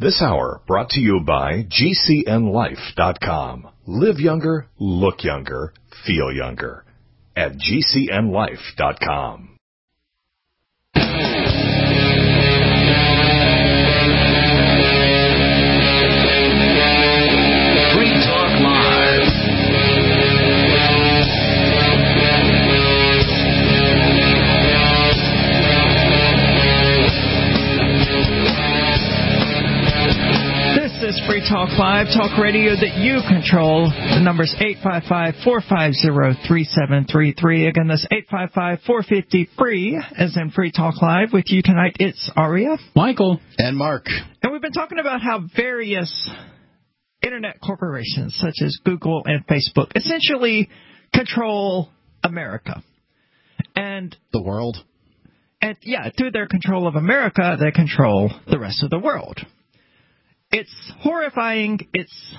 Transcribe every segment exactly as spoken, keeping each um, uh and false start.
This hour brought to you by G C N life dot com. Live younger, look younger, feel younger at G C N life dot com. This is Free Talk Live, talk radio that you control. The number's eight five five, four five zero, three seven three three. Again, that's eight five five, four five zero, free, as in Free Talk Live. With you tonight, it's Aria, Michael, and Mark. And we've been talking about how various internet corporations, such as Google and Facebook, essentially control America. And the world. And, yeah, through their control of America, they control the rest of the world. It's horrifying, it's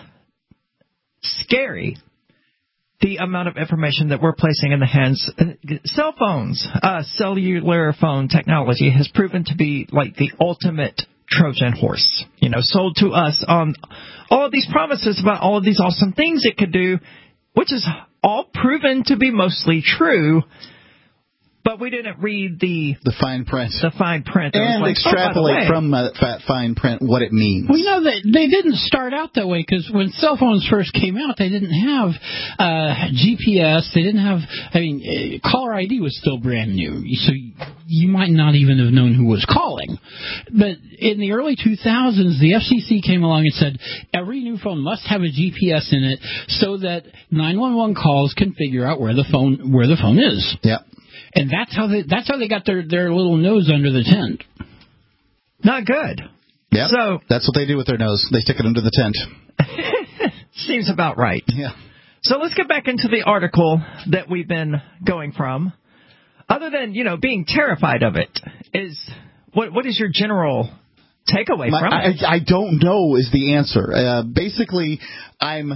scary, the amount of information that we're placing in the hands. Cell phones, uh, cellular phone technology has proven to be like the ultimate Trojan horse, you know, sold to us on all of these promises about all of these awesome things it could do, which is all proven to be mostly true. But we didn't read the the fine print, the fine print, and like, extrapolate oh, from that uh, fine print what it means. We know that they didn't start out that way because when cell phones first came out, they didn't have uh, G P S. They didn't have. I mean, uh, caller I D was still brand new, so you might not even have known who was calling. But in the early two thousands, the F C C came along and said every new phone must have a G P S in it so that nine one one calls can figure out where the phone where the phone is. Yeah. And that's how they that's how they got their, their little nose under the tent. Not good. Yeah. So that's what they do with their nose. They stick it under the tent. Seems about right. Yeah. So let's get back into the article that we've been going from. Other than, you know, being terrified of it, is what what is your general takeaway My, from I, it? I don't know is the answer. Uh, basically, I'm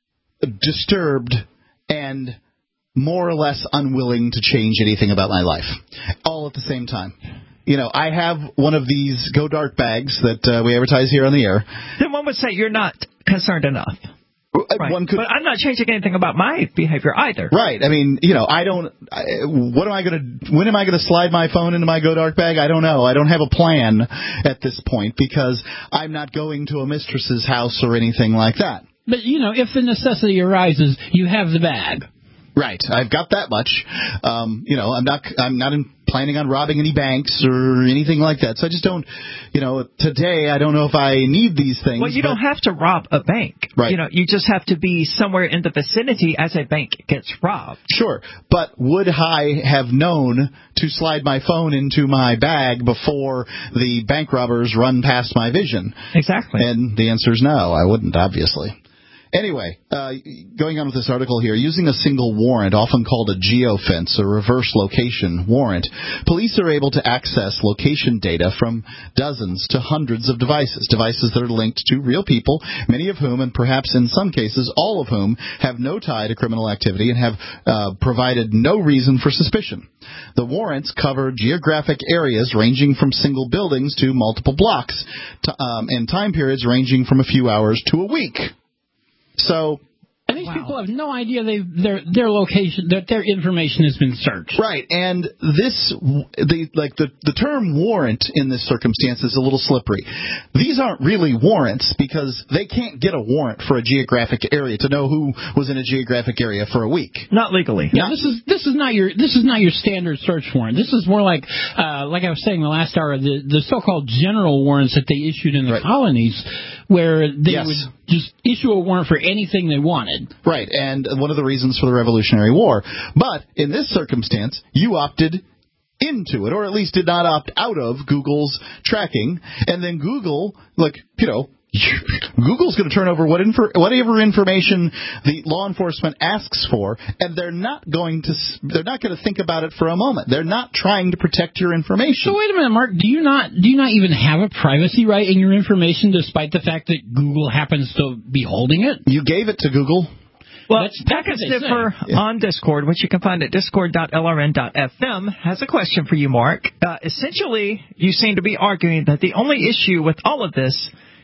disturbed and more or less unwilling to change anything about my life, all at the same time. You know, I have one of these Go Dark bags that uh, we advertise here on the air. Then one would say you're not concerned enough. Right. One could, but I'm not changing anything about my behavior either. Right. I mean, you know, I don't. I, what am I going to? When am I going to slide my phone into my Go Dark bag? I don't know. I don't have a plan at this point because I'm not going to a mistress's house or anything like that. But you know, if the necessity arises, you have the bag. Right, I've got that much. Um, you know, I'm not. I'm not in, planning on robbing any banks or anything like that. So I just don't. You know, today I don't know if I need these things. Well, you don't have to rob a bank. Right. You know, you just have to be somewhere in the vicinity as a bank gets robbed. Sure, but would I have known to slide my phone into my bag before the bank robbers run past my vision? Exactly. And the answer is no. I wouldn't, obviously. Anyway, uh, going on with this article here, using a single warrant, often called a geofence or reverse location warrant, police are able to access location data from dozens to hundreds of devices, devices that are linked to real people, many of whom, and perhaps in some cases all of whom, have no tie to criminal activity and have uh, provided no reason for suspicion. The warrants cover geographic areas ranging from single buildings to multiple blocks, to, um, and time periods ranging from a few hours to a week. So, and these wow. people have no idea they their their location, that their information has been searched. Right, and this the like the the term warrant in this circumstance is a little slippery. These aren't really warrants because they can't get a warrant for a geographic area to know who was in a geographic area for a week. Not legally. Yeah, this is this is not your this is not your standard search warrant. This is more like uh, like I was saying the last hour, the the so-called general warrants that they issued in the right. colonies, where they yes. would just issue a warrant for anything they wanted. Right, and one of the reasons for the Revolutionary War. But in this circumstance, you opted into it, or at least did not opt out of Google's tracking, and then Google, like, you know, Google's going to turn over what infor- whatever information the law enforcement asks for, and they're not going to they're not going to think about it for a moment. They're not trying to protect your information. So wait a minute, Mark. Do you not do you not even have a privacy right in your information, despite the fact that Google happens to be holding it? You gave it to Google. Well, that's, that's Packet Sniffer yeah. on Discord, which you can find at discord dot l r n dot f m, has a question for you, Mark. Uh, essentially, you seem to be arguing that the only issue with all of this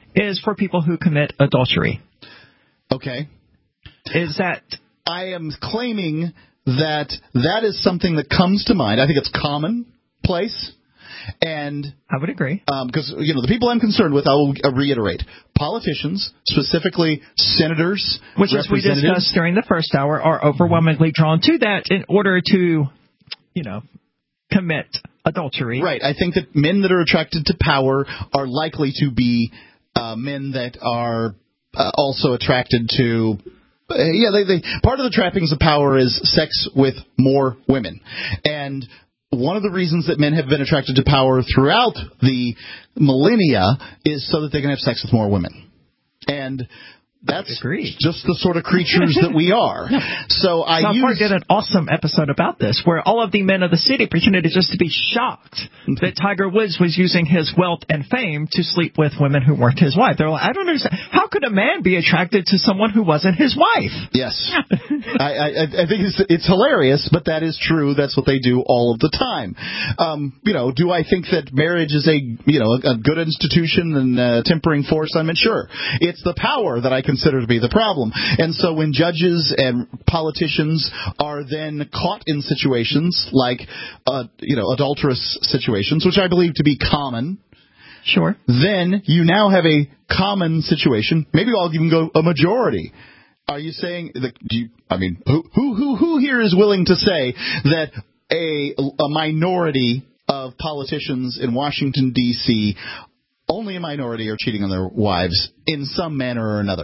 is for people who commit adultery. Okay. Is that... I am claiming that that is something that comes to mind. I think it's commonplace. And I would agree. Because, um, you know, the people I'm concerned with, I will reiterate, politicians, specifically senators, which, as we discussed during the first hour, are overwhelmingly drawn to that in order to, you know, commit adultery. Right. I think that men that are attracted to power are likely to be uh, men that are uh, also attracted to... Uh, yeah, they, they part of the trappings of power is sex with more women. And... one of the reasons that men have been attracted to power throughout the millennia is so that they can have sex with more women. And that's just the sort of creatures that we are. So I South use... Park did an awesome episode about this, where all of the men of the city pretended just to be shocked that Tiger Woods was using his wealth and fame to sleep with women who weren't his wife. They're like, I don't understand. How could a man be attracted to someone who wasn't his wife? Yes. I, I, I think it's, it's hilarious, but that is true. That's what they do all of the time. Um, you know, do I think that marriage is a, you know, a, a good institution and a tempering force? I mean, sure. It's the power that I consider to be the problem. And so when judges and politicians are then caught in situations like, uh, you know, adulterous situations, which I believe to be common, sure, then you now have a common situation. Maybe I'll even go a majority. Are you saying that? Do you, I mean, who who who who here is willing to say that a a minority of politicians in Washington D C, only a minority, are cheating on their wives in some manner or another?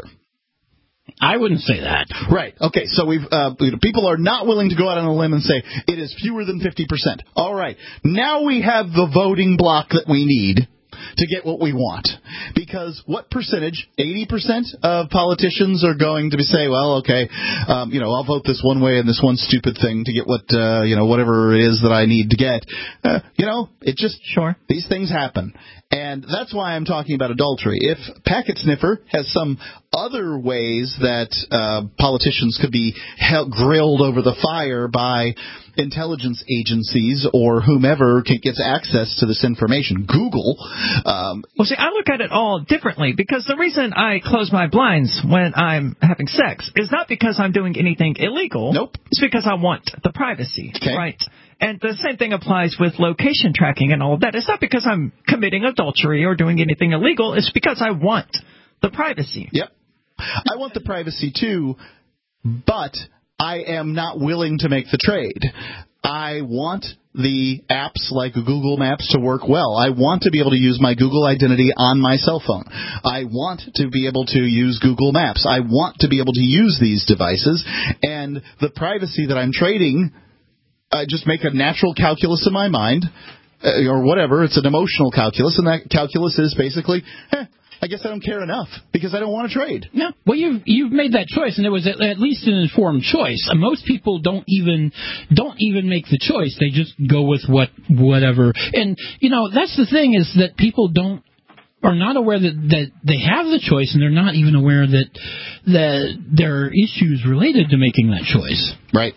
I wouldn't say that. Right. Okay. So we've uh, people are not willing to go out on a limb and say it is fewer than fifty percent. All right. Now we have the voting block that we need to get what we want. Because what percentage, eighty percent of politicians are going to be say, well, okay, um, you know, I'll vote this one way and this one stupid thing to get what, uh, you know, whatever it is that I need to get. Uh, you know, it just, sure, these things happen. And that's why I'm talking about adultery. If Packet Sniffer has some other ways that uh, politicians could be held, grilled over the fire by intelligence agencies or whomever can, gets access to this information, Google. Um, well, see, I look at it all differently, because the reason I close my blinds when I'm having sex is not because I'm doing anything illegal. Nope. It's because I want the privacy. Okay. Right. And the same thing applies with location tracking and all of that. It's not because I'm committing adultery or doing anything illegal. It's because I want the privacy. Yep. I want the privacy too, but I am not willing to make the trade. I want the apps like Google Maps to work well. I want to be able to use my Google identity on my cell phone. I want to be able to use Google Maps. I want to be able to use these devices. And the privacy that I'm trading, I just make a natural calculus in my mind, uh, or whatever. It's an emotional calculus, and that calculus is basically, eh, I guess I don't care enough because I don't want to trade. No, well, you've you've made that choice, and it was at, at least an informed choice. Uh, most people don't even don't even make the choice; they just go with what whatever. And you know, that's the thing, is that people don't are not aware that, that they have the choice, and they're not even aware that that there are issues related to making that choice. Right.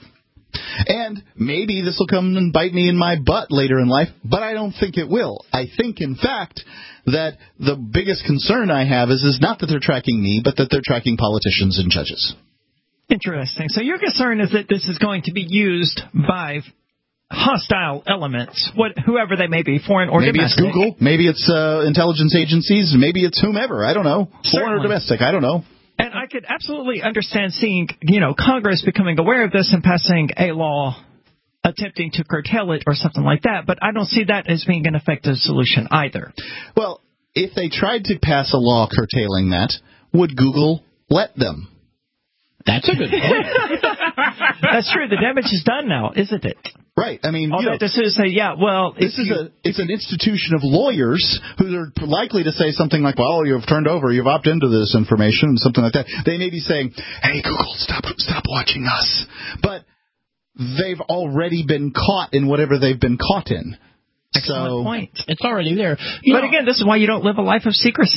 And maybe this will come and bite me in my butt later in life, but I don't think it will. I think, in fact, that the biggest concern I have is, is not that they're tracking me, but that they're tracking politicians and judges. Interesting. So your concern is that this is going to be used by hostile elements, what, whoever they may be, foreign or maybe domestic. Maybe it's Google. Maybe it's uh, intelligence agencies. Maybe it's whomever. I don't know. Certainly. Foreign or domestic. I don't know. And I could absolutely understand seeing, you know, Congress becoming aware of this and passing a law attempting to curtail it or something like that, but I don't see that as being an effective solution either. Well, if they tried to pass a law curtailing that, would Google let them? That's a good point. That's true. The damage is done now, isn't it? Right. I mean, all you they have to do is say, yeah, well, this is you, a it's an institution of lawyers who are likely to say something like, well, you've turned over, you've opted into this information, and something like that. They may be saying, hey, Google, stop stop watching us. But they've already been caught in whatever they've been caught in. Excellent so, point. It's already there. You but know, again, this is why you don't live a life of secrecy.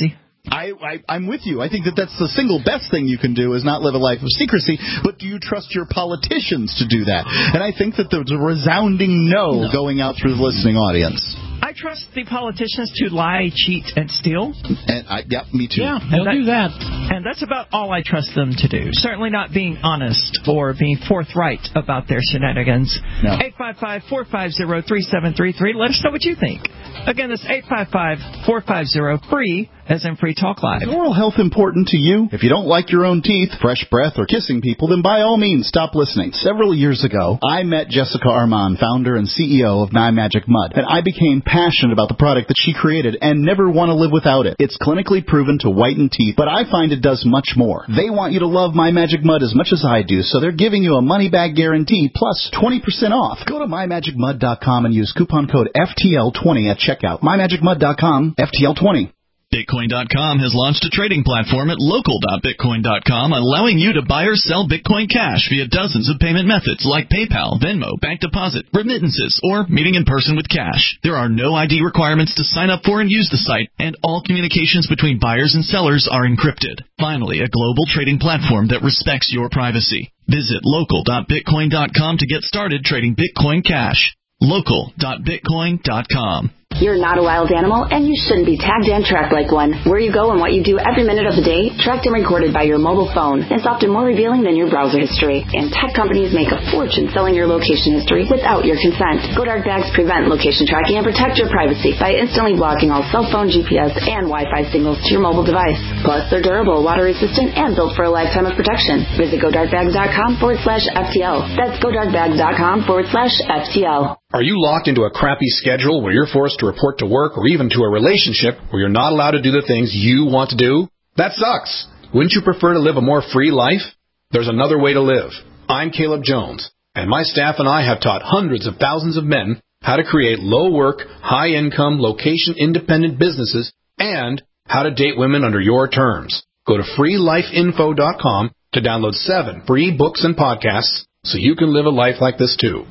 I, I, I'm with you. I think that that's the single best thing you can do is not live a life of secrecy, but do you trust your politicians to do that? And I think that there's a resounding no, no. going out through the listening audience. I trust the politicians to lie, cheat, and steal. And I, yeah, me too. Yeah, they'll that, do that. And that's about all I trust them to do. Certainly not being honest or being forthright about their shenanigans. No. eight five five, four five zero, three seven three three. Let us know what you think. Again, that's eight five five, four five zero, free, as in Free Talk Live. Is oral health important to you? If you don't like your own teeth, fresh breath, or kissing people, then by all means, stop listening. Several years ago, I met Jessica Armand, founder and C E O of My Magic Mud, and I became passionate about the product that she created and never want to live without it. It's clinically proven to whiten teeth, but I find it does much more. They want you to love My Magic Mud as much as I do, so they're giving you a money-back guarantee plus twenty percent off. Go to my magic mud dot com and use coupon code F T L twenty at checkout. my magic mud dot com, F T L twenty. Bitcoin dot com has launched a trading platform at local dot bitcoin dot com, allowing you to buy or sell Bitcoin Cash via dozens of payment methods like PayPal, Venmo, bank deposit, remittances, or meeting in person with cash. There are no I D requirements to sign up for and use the site, and all communications between buyers and sellers are encrypted. Finally, a global trading platform that respects your privacy. Visit local dot bitcoin dot com to get started trading Bitcoin Cash. local dot bitcoin dot com. You're not a wild animal, and you shouldn't be tagged and tracked like one. Where you go and what you do every minute of the day, tracked and recorded by your mobile phone, is often more revealing than your browser history. And tech companies make a fortune selling your location history without your consent. GoDark Bags prevent location tracking and protect your privacy by instantly blocking all cell phone, G P S, and Wi-Fi signals to your mobile device. Plus, they're durable, water-resistant, and built for a lifetime of protection. Visit godarkbags.com forward slash FTL. That's godarkbags.com forward slash FTL. Are you locked into a crappy schedule where you're forced to report to work or even to a relationship where you're not allowed to do the things you want to do? That sucks. Wouldn't you prefer to live a more free life? There's another way to live. I'm Caleb Jones, and my staff and I have taught hundreds of thousands of men how to create low-work, high-income, location-independent businesses and how to date women under your terms. Go to free life info dot com to download seven free books and podcasts so you can live a life like this too.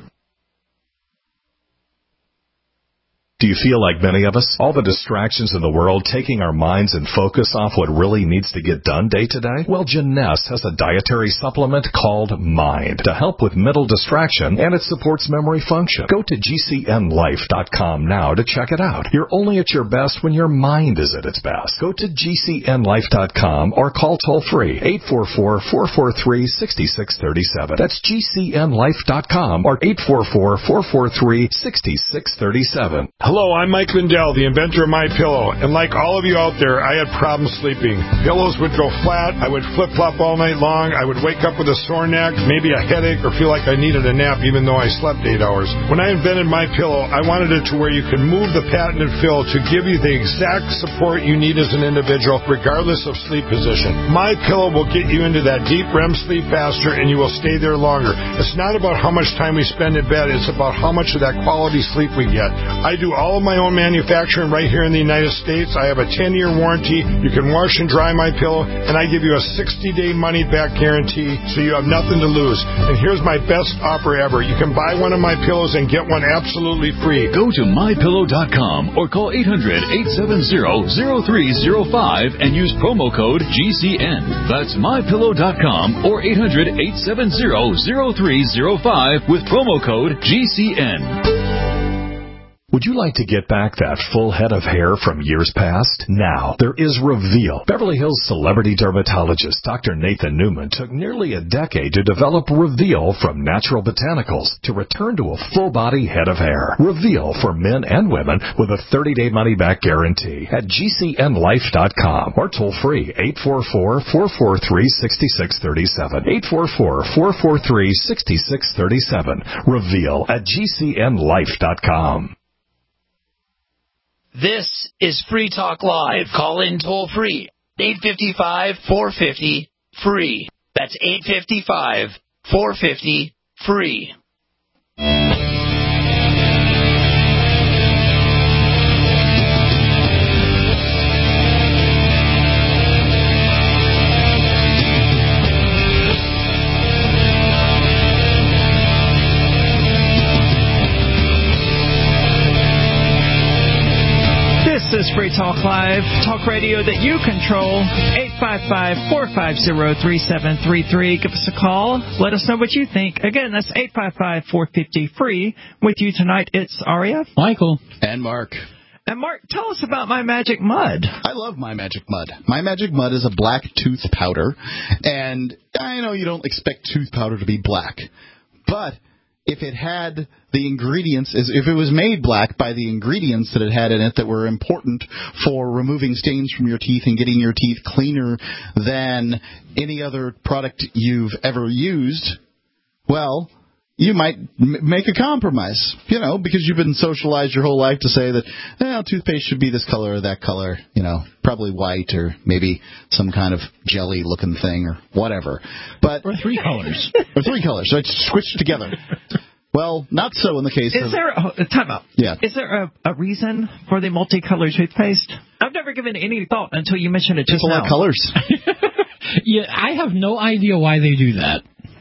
Do you feel like many of us? All the distractions in the world taking our minds and focus off what really needs to get done day to day? Well, Jeunesse has a dietary supplement called Mind to help with mental distraction, and it supports memory function. Go to G C N life dot com now to check it out. You're only at your best when your mind is at its best. Go to G C N life dot com or call toll-free eight four four, four four three, six six three seven. That's G C N life dot com or eight four four, four four three, six six three seven. Hello, I'm Mike Lindell, the inventor of MyPillow, and like all of you out there, I had problems sleeping. Pillows would go flat, I would flip-flop all night long, I would wake up with a sore neck, maybe a headache, or feel like I needed a nap even though I slept eight hours. When I invented MyPillow, I wanted it to where you could move the patented fill to give you the exact support you need as an individual, regardless of sleep position. MyPillow will get you into that deep R E M sleep faster, and you will stay there longer. It's not about how much time we spend in bed, it's about how much of that quality sleep we get. I do all of my own manufacturing right here in the United States. I have a ten-year warranty. You can wash and dry my pillow, and I give you a sixty-day money-back guarantee, so you have nothing to lose. And here's my best offer ever. You can buy one of my pillows and get one absolutely free. Go to my pillow dot com or call eight hundred, eight seven zero, zero three zero five and use promo code G C N. That's my pillow dot com or eight hundred, eight seven zero, zero three zero five with promo code G C N. Would you like to get back that full head of hair from years past? Now, there is Reveal. Beverly Hills celebrity dermatologist Doctor Nathan Newman took nearly a decade to develop Reveal from natural botanicals to return to a full-body head of hair. Reveal for men and women with a thirty-day money-back guarantee at G C N life dot com or toll-free eight four four, four four three, six six three seven. eight four four, four four three, six six three seven. Reveal at G C N life dot com. This is Free Talk Live. Call in toll free. eight five five, four five zero, free. That's eight five five, four five zero, free. This is Free Talk Live, talk radio that you control. eight five five, four five zero, three seven three three. Give us a call. Let us know what you think. Again, that's eight five five, four five zero, free. With you tonight, it's Aria, Michael, and Mark. And Mark, tell us about My Magic Mud. I love My Magic Mud. My Magic Mud is a black tooth powder, and I know you don't expect tooth powder to be black, but if it had the ingredients, if it was made black by the ingredients that it had in it that were important for removing stains from your teeth and getting your teeth cleaner than any other product you've ever used, well, you might m- make a compromise, you know, because you've been socialized your whole life to say that, well, toothpaste should be this color or that color, you know, probably white or maybe some kind of jelly-looking thing or whatever. But or three colors. Or three colors, so it's switched together. Well, not so in the case Is of... there a, time out. Yeah. Is there a, a reason for the multicolored toothpaste? I've never given any thought until you mentioned it just People now. like colors. Yeah, I have no idea why they do that.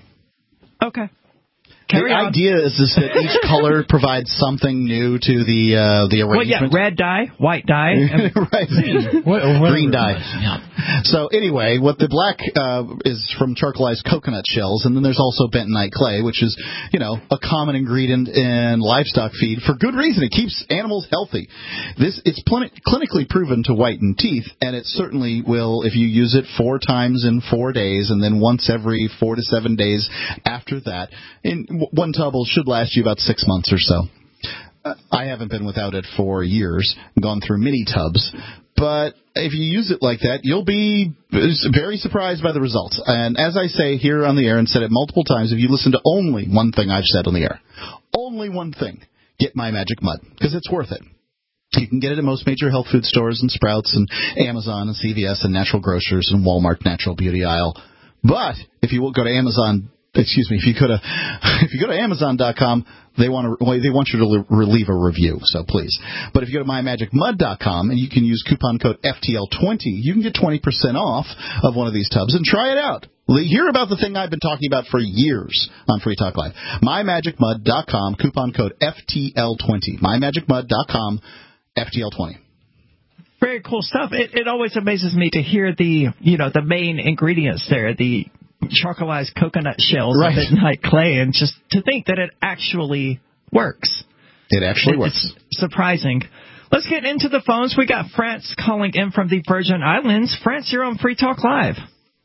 Okay. Carry the on. idea is just that each color provides something new to the uh, the arrangement. Well, yeah, red dye, white dye, and right, what, green dye. Yeah. So anyway, what the black uh, is from charcoalized coconut shells, and then there's also bentonite clay, which is, you know, a common ingredient in livestock feed for good reason. It keeps animals healthy. This it's pl- clinically proven to whiten teeth, and it certainly will if you use it four times in four days, and then once every four to seven days after that. In one tub should last you about six months or so. Uh, I haven't been without it for years, gone through many tubs. But if you use it like that, you'll be very surprised by the results. And as I say here on the air and said it multiple times, if you listen to only one thing I've said on the air, only one thing, get My Magic Mud, because it's worth it. You can get it at most major health food stores and Sprouts and Amazon and C V S and Natural Grocers and Walmart Natural Beauty Aisle. But if you will go to Amazon Excuse me. If you go to if you go to Amazon dot com, they want to they want you to leave a review. So please. But if you go to My Magic Mud dot com and you can use coupon code F T L twenty, you can get twenty percent off of one of these tubs and try it out. Hear about the thing I've been talking about for years on Free Talk Live. My Magic Mud dot com, coupon code F T L twenty. My Magic Mud dot com, F T L twenty. Very cool stuff. It, it always amazes me to hear the you know the main ingredients there. The charcoalized coconut shells right. and bentonite clay, and just to think that it actually works. It actually it, works. It's surprising. Let's get into the phones. We got France calling in from the Virgin Islands. France, you're on Free Talk Live.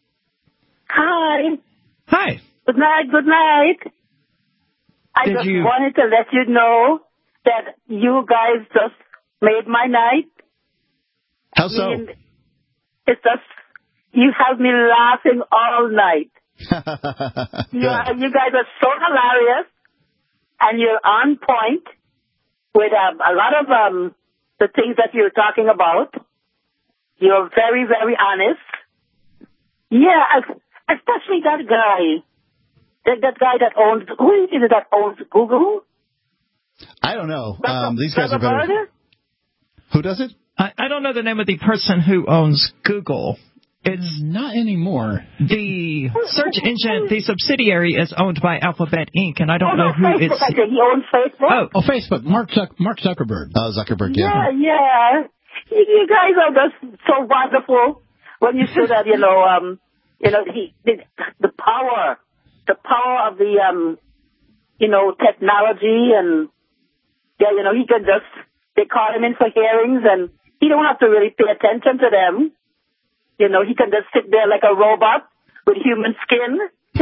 Hi. Hi. Good night, good night. I Did just you... wanted to let you know that you guys just made my night. How so? I mean, it's just... You have me laughing all night. you, are, you guys are so hilarious, and you're on point with um, a lot of um, the things that you're talking about. You're very, very honest. Yeah, especially that guy. That, that guy that owns, who is it that owns Google? I don't know. That's Um, a, these guys are better. Murder? Who does it? I, I don't know the name of the person who owns Google. It's not anymore. The search engine, the subsidiary, is owned by Alphabet Incorporated, and I don't oh, know no, who Facebook, it's. I think he owns Facebook. Oh, oh, Facebook. Mark Zuck- Mark Zuckerberg. Oh, Zuckerberg. Yeah. Yeah, yeah. You, you guys are just so wonderful when you say that. You know, um, you know, he, the, the power, the power of the, um, you know, technology, and yeah, you know, he can just they call him in for hearings, and he don't have to really pay attention to them. You know, he can just sit there like a robot with human skin.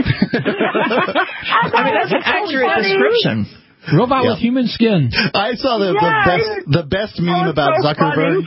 I mean, that's an accurate funny. description. Robot Yeah. with human skin. I saw the, Yeah, the best the best meme oh, about so Zuckerberg.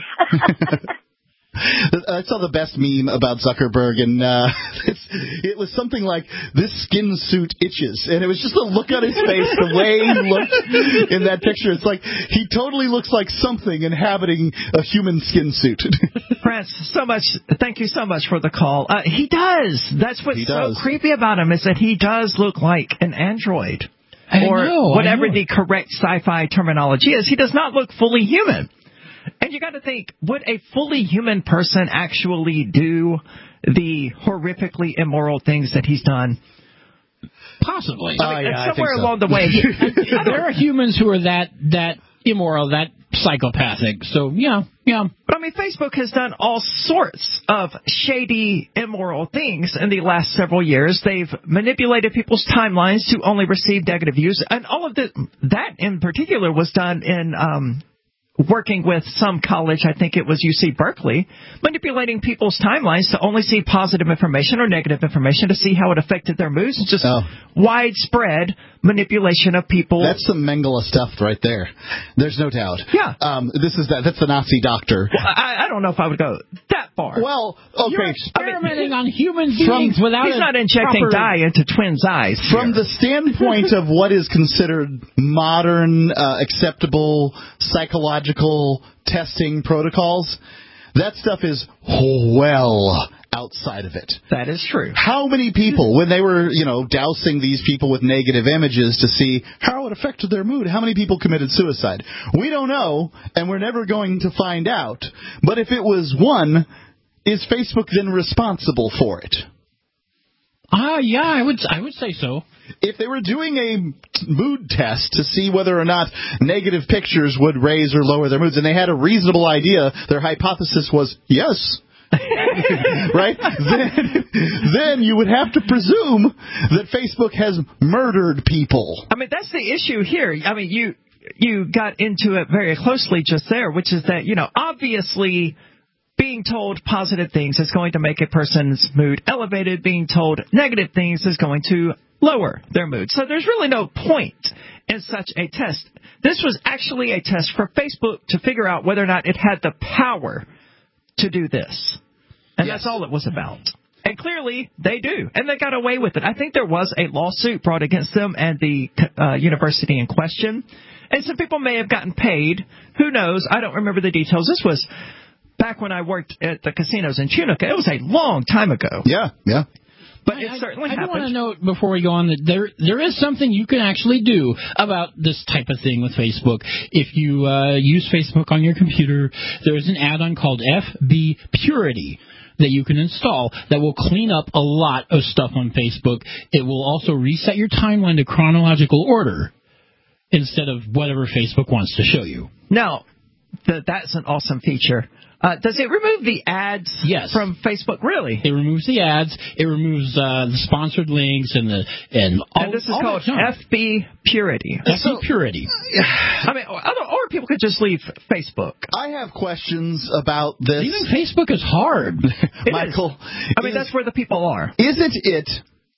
I saw the best meme about Zuckerberg, and uh, it's, it was something like, this skin suit itches. And it was just a look on his face, the way he looked in that picture. It's like, he totally looks like something inhabiting a human skin suit. France, so much, thank you so much for the call. Uh, he does. That's what's He does. so creepy about him, is that he does look like an android. I or know, whatever I know. the correct sci-fi terminology is. He does not look fully human. And you got to think, would a fully human person actually do the horrifically immoral things that he's done? Possibly. Oh, I mean, yeah, I somewhere think so. along the way. There are humans who are that that immoral, that psychopathic. So, yeah, yeah. But, I mean, Facebook has done all sorts of shady, immoral things in the last several years. They've manipulated people's timelines to only receive negative views. And all of the, that, in particular, was done in um, working with some college, I think it was U C Berkeley, manipulating people's timelines to only see positive information or negative information to see how it affected their moods. It's just oh. widespread manipulation of people. That's some Mengele stuff right there. There's no doubt. Yeah. Um, this is that. That's the Nazi doctor. Well, I, I don't know if I would go that far. Well, okay. You're experimenting I mean, on human from, beings without He's not proper... injecting dye into twins' eyes. From here. the standpoint of what is considered modern, uh, acceptable psychological testing protocols, that stuff is well outside of it. That is true. How many people, when they were, you know, dousing these people with negative images to see how it affected their mood, how many people committed suicide? We don't know, and we're never going to find out. But if it was one, is Facebook then responsible for it? Ah, uh, yeah, I would I would say so. If they were doing a mood test to see whether or not negative pictures would raise or lower their moods, and they had a reasonable idea, their hypothesis was yes, right? Then, then you would have to presume that Facebook has murdered people. I mean, that's the issue here. I mean, you you got into it very closely just there, which is that, you know, obviously being told positive things is going to make a person's mood elevated. Being told negative things is going to lower their mood. So there's really no point in such a test. This was actually a test for Facebook to figure out whether or not it had the power to do this. And yes. That's all it was about. And clearly, they do. And they got away with it. I think there was a lawsuit brought against them and the uh, university in question. And some people may have gotten paid. Who knows? I don't remember the details. This was back when I worked at the casinos in Tunica. It was a long time ago. Yeah, yeah. But I, it certainly I, I happened. I want to note before we go on that there there is something you can actually do about this type of thing with Facebook. If you uh, use Facebook on your computer, there is an add-on called F B Purity that you can install that will clean up a lot of stuff on Facebook. It will also reset your timeline to chronological order instead of whatever Facebook wants to show you. Now, th- that's an awesome feature. Uh, does it remove the ads yes. from Facebook? Really? It removes the ads. It removes uh, the sponsored links and the and all. And this is all called F B Purity. F B so, Purity. I mean, or, or people could just leave Facebook. I have questions about this. Even Facebook is hard, Michael. Is. I mean, is, that's where the people are. Isn't it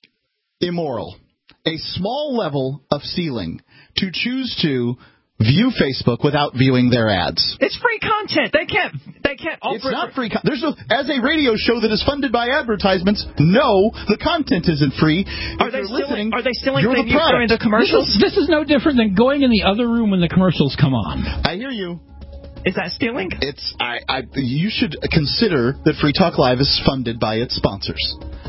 immoral? A small level of ceiling to choose to view Facebook without viewing their ads. It's free content. They can't. They can't offer. It's not free. Con- There's no. As a radio show that is funded by advertisements, no, the content isn't free. Are if they you're stealing? listening, Are they stealing you're things the product. during the commercials? This is, this is no different than going in the other room when the commercials come on. I hear you. Is that stealing? It's. I. I. You should consider that Free Talk Live is funded by its sponsors.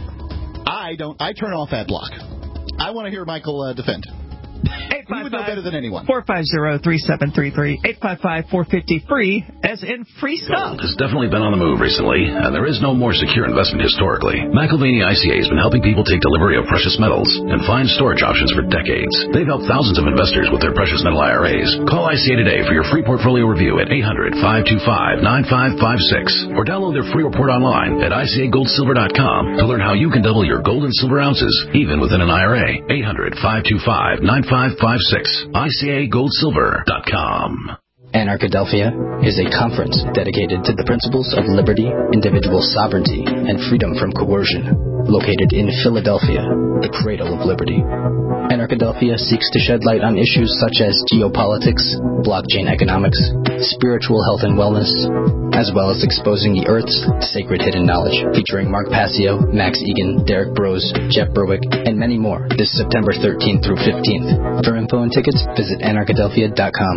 I don't. I turn off ad block. I want to hear Michael uh, defend. eight five five, you would know better than anyone. four five zero, three seven three three. eight five five, four five zero, free, as in free stuff. Gold has definitely been on the move recently, and there is no more secure investment historically. McIlvaney I C A has been helping people take delivery of precious metals and find storage options for decades. They've helped thousands of investors with their precious metal I R As. Call I C A today for your free portfolio review at eight hundred, five two five, nine five five six or download their free report online at I C A gold silver dot com to learn how you can double your gold and silver ounces, even within an I R A. eight hundred, five two five, nine five five six. I C A gold silver dot com. Anarchadelphia is a conference dedicated to the principles of liberty, individual sovereignty, and freedom from coercion, located in Philadelphia, the cradle of liberty. Anarchadelphia seeks to shed light on issues such as geopolitics, blockchain economics, spiritual health and wellness, as well as exposing the Earth's sacred hidden knowledge, featuring Mark Passio, Max Egan, Derek Brose, Jeff Berwick, and many more this September thirteenth through fifteenth. For info and tickets, visit anarchadelphia dot com.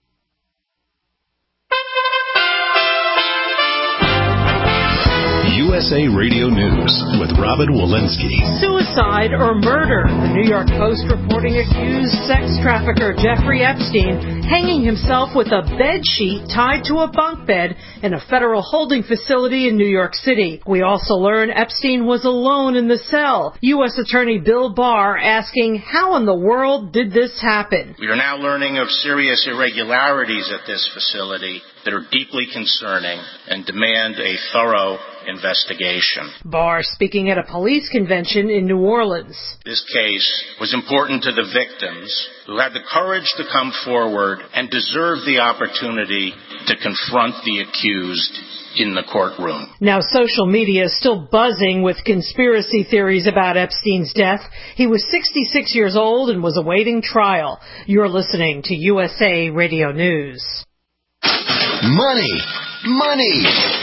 U S A Radio News with Robin Walensky. Suicide or murder? The New York Post reporting accused sex trafficker Jeffrey Epstein hanging himself with a bed sheet tied to a bunk bed in a federal holding facility in New York City. We also learn Epstein was alone in the cell. U S Attorney Bill Barr asking, how in the world did this happen? We are now learning of serious irregularities at this facility that are deeply concerning and demand a thorough investigation. Barr speaking at a police convention in New Orleans. This case was important to the victims who had the courage to come forward and deserve the opportunity to confront the accused in the courtroom. Now, social media is still buzzing with conspiracy theories about Epstein's death. He was sixty-six years old and was awaiting trial. You're listening to U S A Radio News. Money, money,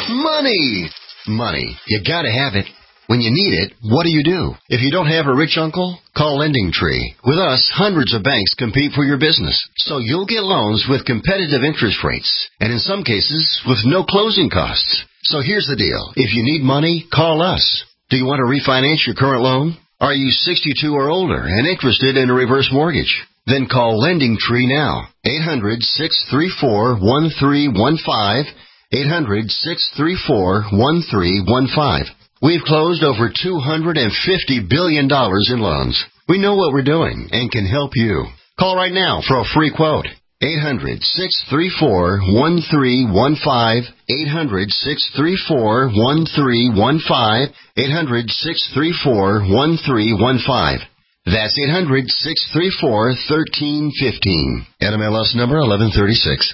money, money. You gotta have it. When you need it, what do you do? If you don't have a rich uncle, call Lending Tree. With us, hundreds of banks compete for your business, so you'll get loans with competitive interest rates, and in some cases, with no closing costs. So here's the deal. If you need money, call us. Do you want to refinance your current loan? Are you sixty-two or older and interested in a reverse mortgage? Then call Lending Tree now. eight hundred, six three four, one three one five. eight hundred, six three four, one three one five. We've closed over two hundred fifty billion dollars in loans. We know what we're doing and can help you. Call right now for a free quote. eight hundred, six three four, one three one five. eight hundred, six three four, one three one five. eight hundred, six three four, one three one five. That's eight hundred, six three four, one three one five. N M L S number eleven thirty-six.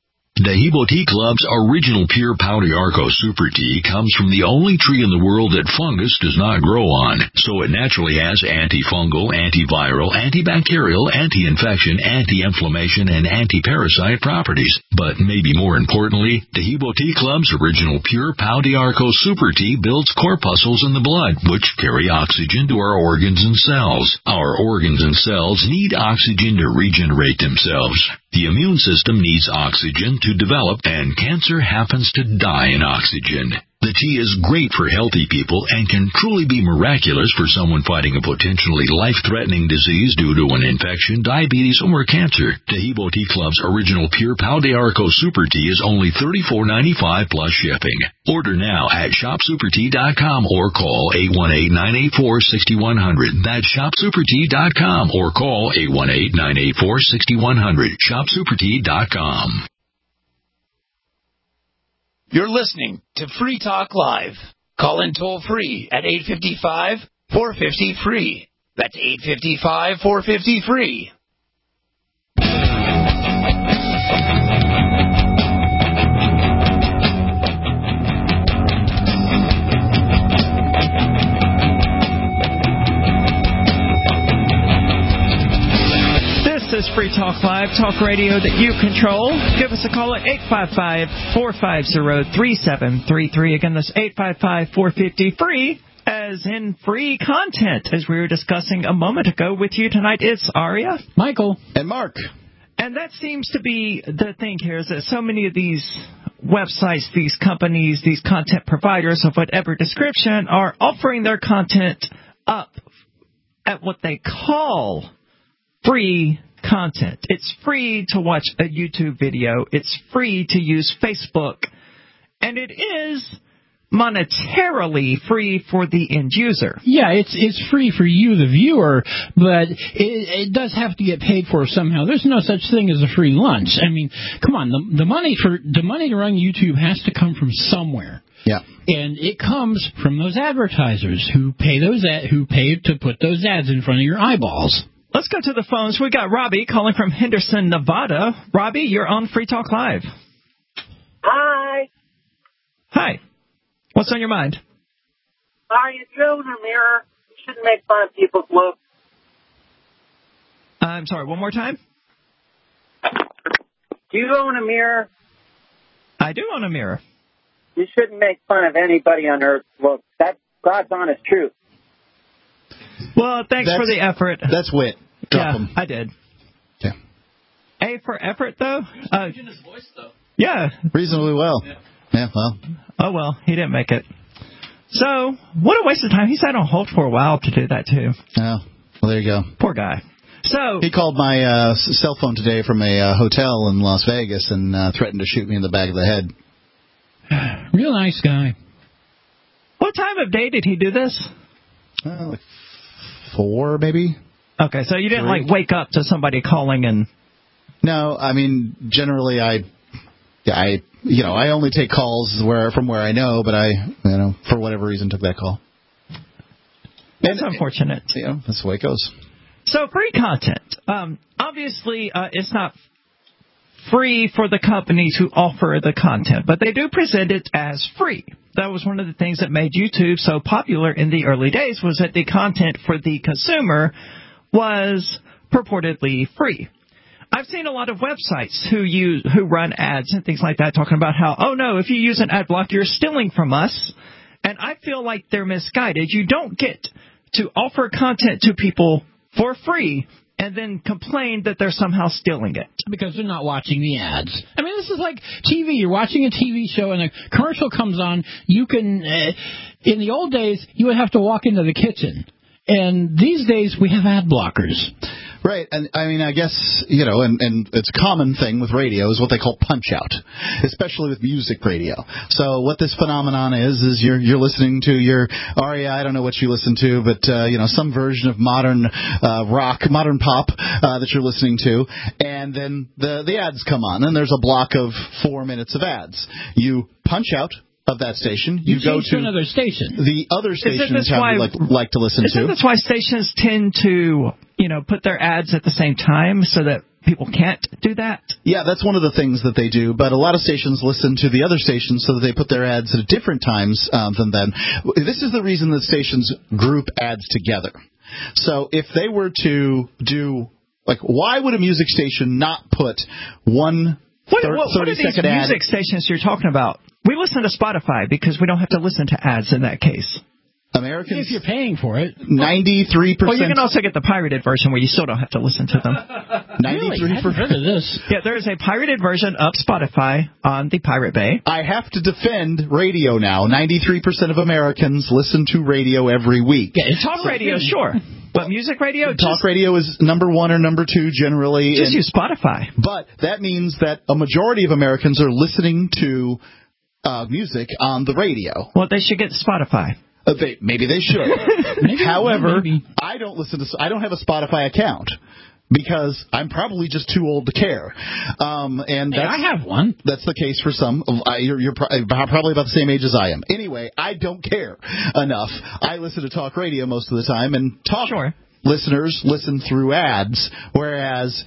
Dehibo Tea Club's original pure Pau d'Arco Super Tea comes from the only tree in the world that fungus does not grow on, so it naturally has antifungal, antiviral, antibacterial, anti-infection, anti-inflammation, and anti-parasite properties. But maybe more importantly, Dehibo Tea Club's original pure Pau d'Arco Super Tea builds corpuscles in the blood, which carry oxygen to our organs and cells. Our organs and cells need oxygen to regenerate themselves. The immune system needs oxygen to develop, and cancer happens to die in oxygen. The tea is great for healthy people and can truly be miraculous for someone fighting a potentially life-threatening disease due to an infection, diabetes, or cancer. Dehibo Tea Club's original pure Pau d'Arco Super Tea is only thirty-four ninety-five plus shipping. Order now at shop super tea dot com or call eight one eight, nine eight four, six one zero zero. That's shop super tea dot com or call eight one eight, nine eight four, six one zero zero. shop super tea dot com. You're listening to Free Talk Live. Call in toll free at eight five five, four five zero, free. That's eight five five, four five zero, free. This is Free Talk Live, talk radio that you control. Give us a call at eight five five, four five zero, three seven three three. Again, that's eight five five, four five zero, free, as in free content, as we were discussing a moment ago with you tonight. It's Aria, Michael, and Mark. And that seems to be the thing here, is that so many of these websites, these companies, these content providers of whatever description are offering their content up at what they call free content. It's free to watch a YouTube video. It's free to use Facebook. And it is monetarily free for the end user. Yeah, it's it's free for you, the viewer, but it, it does have to get paid for somehow. There's no such thing as a free lunch. I mean, come on, the, the money for the money to run YouTube has to come from somewhere. Yeah. And it comes from those advertisers who pay those ad, who pay to put those ads in front of your eyeballs. Let's go to the phones. We got Robbie calling from Henderson, Nevada. Robbie, you're on Free Talk Live. Hi. Hi. What's on your mind? Are you Joe in a mirror? You shouldn't make fun of people's looks. I'm sorry, one more time? Do you own a mirror? I do own a mirror. You shouldn't make fun of anybody on earth's looks. That's God's honest truth. Well, thanks that's, for the effort. That's wit. Drop yeah, them. I did. Yeah. A for effort, though? Uh, his voice, though. Yeah. Reasonably well. Yeah. yeah, well. Oh, well, he didn't make it. So, what a waste of time. He sat on hold for a while to do that, too. Oh, well, there you go. Poor guy. So he called my uh, cell phone today from a uh, hotel in Las Vegas and uh, threatened to shoot me in the back of the head. Real nice guy. What time of day did he do this? Uh, like four, maybe. Okay, so you didn't, Three. like, wake up to somebody calling and... No, I mean, generally I... Yeah, I... You know, I only take calls where from where I know, but I, you know, for whatever reason, took that call. That's and, unfortunate. You know, that's the way it goes. So, free content. Um, obviously, uh, it's not free for the companies who offer the content, but they do present it as free. That was one of the things that made YouTube so popular in the early days, was that the content for the consumer was purportedly free. I've seen a lot of websites who use who run ads and things like that talking about how, oh, no, if you use an ad block, you're stealing from us. And I feel like they're misguided. You don't get to offer content to people for free and then complain that they're somehow stealing it. Because they're not watching the ads. I mean, this is like T V. You're watching a T V show and a commercial comes on. You can, uh, in the old days, you would have to walk into the kitchen. And these days, we have ad blockers. Right, and I mean, I guess, you know, and, and it's a common thing with radio is what they call punch-out, especially with music radio. So what this phenomenon is, is you're you're listening to your R E I, I don't know what you listen to, but, uh, you know, some version of modern uh, rock, modern pop uh, that you're listening to, and then the, the ads come on, and there's a block of four minutes of ads. You punch out of that station, you, you go to, to another station. The other station is how why, you like, like to listen isn't to. That's why stations tend to, you know, put their ads at the same time so that people can't do that? Yeah, that's one of the things that they do, but a lot of stations listen to the other stations so that they put their ads at different times um, than them. This is the reason that stations group ads together. So if they were to do, like, why would a music station not put one What, thir- what, what are these music ad? stations you're talking about? We listen to Spotify because we don't have to listen to ads in that case. Americans, if you're paying for it, ninety-three percent. Well, you can also get the pirated version where you still don't have to listen to them. ninety-three percent. Really? I haven't heard of this. Yeah, there is a pirated version of Spotify on the Pirate Bay. I have to defend radio now. ninety-three percent of Americans listen to radio every week. Yeah, talk so, radio, sure. But music radio? Talk just, radio is number one or number two generally. Just use Spotify. But that means that a majority of Americans are listening to uh, music on the radio. Well, they should get Spotify. Uh, they, maybe they should. maybe, However, maybe. I don't listen to. I don't have a Spotify account because I'm probably just too old to care. Um, and hey, that's, I have one. That's the case for some. I, you're, you're pro- probably about the same age as I am. Anyway, I don't care enough. I listen to talk radio most of the time, and talk sure. listeners listen through ads, whereas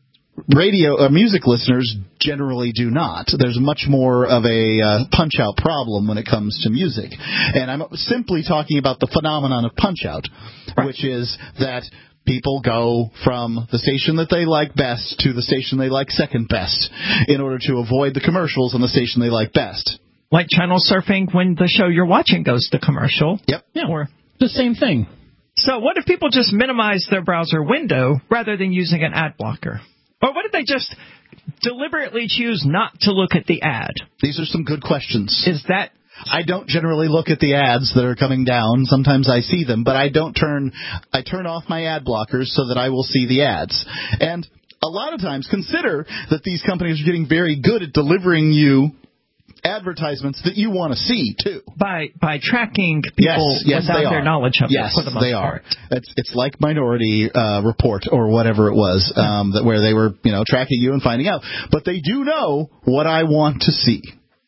radio uh, music listeners generally do not. There's much more of a uh, punch-out problem when it comes to music. And I'm simply talking about the phenomenon of punch-out, right. which is that people go from the station that they like best to the station they like second best in order to avoid the commercials on the station they like best. Like channel surfing when the show you're watching goes to commercial. Yep. Yeah, or the same thing. So what if people just minimize their browser window rather than using an ad blocker? Or what if they just deliberately choose not to look at the ad? These are some good questions. Is that... I don't generally look at the ads that are coming down. Sometimes I see them, but I don't turn... I turn off my ad blockers so that I will see the ads. And a lot of times, consider that these companies are getting very good at delivering you advertisements that you want to see, too. By by tracking people yes, yes, without their knowledge of yes, it, for the most they part. are. It's it's like Minority uh, Report or whatever it was, um, that where they were, you know, tracking you and finding out. But they do know what I want to see.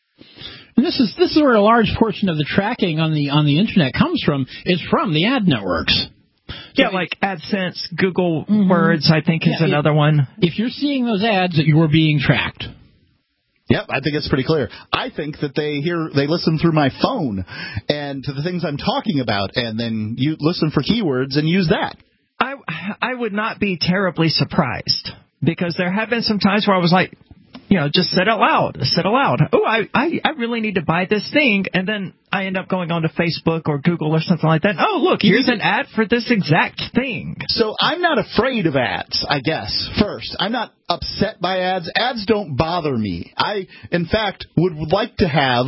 And this is this is where a large portion of the tracking on the on the internet comes from. Is from the ad networks. Yeah, so like AdSense, Google mm-hmm. Words, I think is yeah, another if, one. If you're seeing those ads, that you're being tracked. Yep, I think it's pretty clear. I think that they hear, they listen through my phone and to the things I'm talking about, and then you listen for keywords and use that. I I would not be terribly surprised because there have been some times where I was like, you know, just said it loud, said aloud. Oh, I, I I really need to buy this thing, and then I end up going on to Facebook or Google or something like that. Oh, look, here's an ad for this exact thing. So I'm not afraid of ads, I guess, first. I'm not upset by ads. Ads don't bother me. I, in fact, would like to have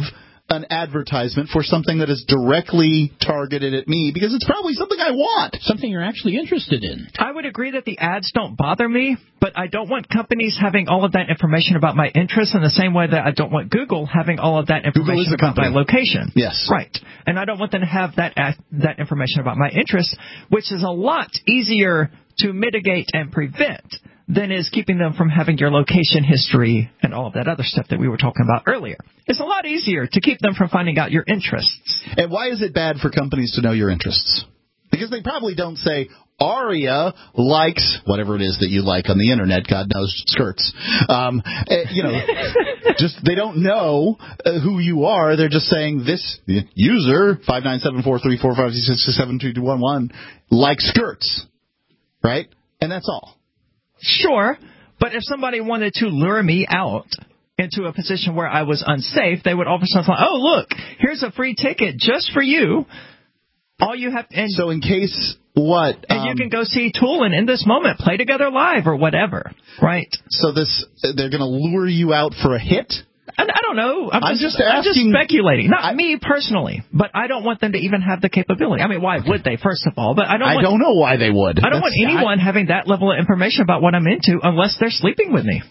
an advertisement for something that is directly targeted at me because it's probably something I want. Something you're actually interested in. I would agree that the ads don't bother me, but I don't want companies having all of that information about my interests in the same way that I don't want Google having all of that information about my location. Yes. Right. And I don't want them to have that that information about my interests, which is a lot easier to mitigate and prevent than is keeping them from having your location history and all of that other stuff that we were talking about earlier. It's a lot easier to keep them from finding out your interests. And why is it bad for companies to know your interests? Because they probably don't say, Aria likes whatever it is that you like on the Internet, God knows, skirts. Um, you know, just they don't know uh, who you are. They're just saying this user, five nine seven four three four five six six seven two two one one, likes skirts, right? And that's all. Sure, but if somebody wanted to lure me out into a position where I was unsafe, they would all of a sudden say, oh, look, here's a free ticket just for you. All you have, and so in case what? And um, you can go see Tool and In This Moment, Play Together Live or whatever, right? So this, they're going to lure you out for a hit? I, I don't know. I'm, I'm just, just asking. I'm just speculating. Not I, me personally, but I don't want them to even have the capability. I mean, why would they, first of all? But I don't. I want, don't know why they would. I don't That's, want anyone I, having that level of information about what I'm into unless they're sleeping with me.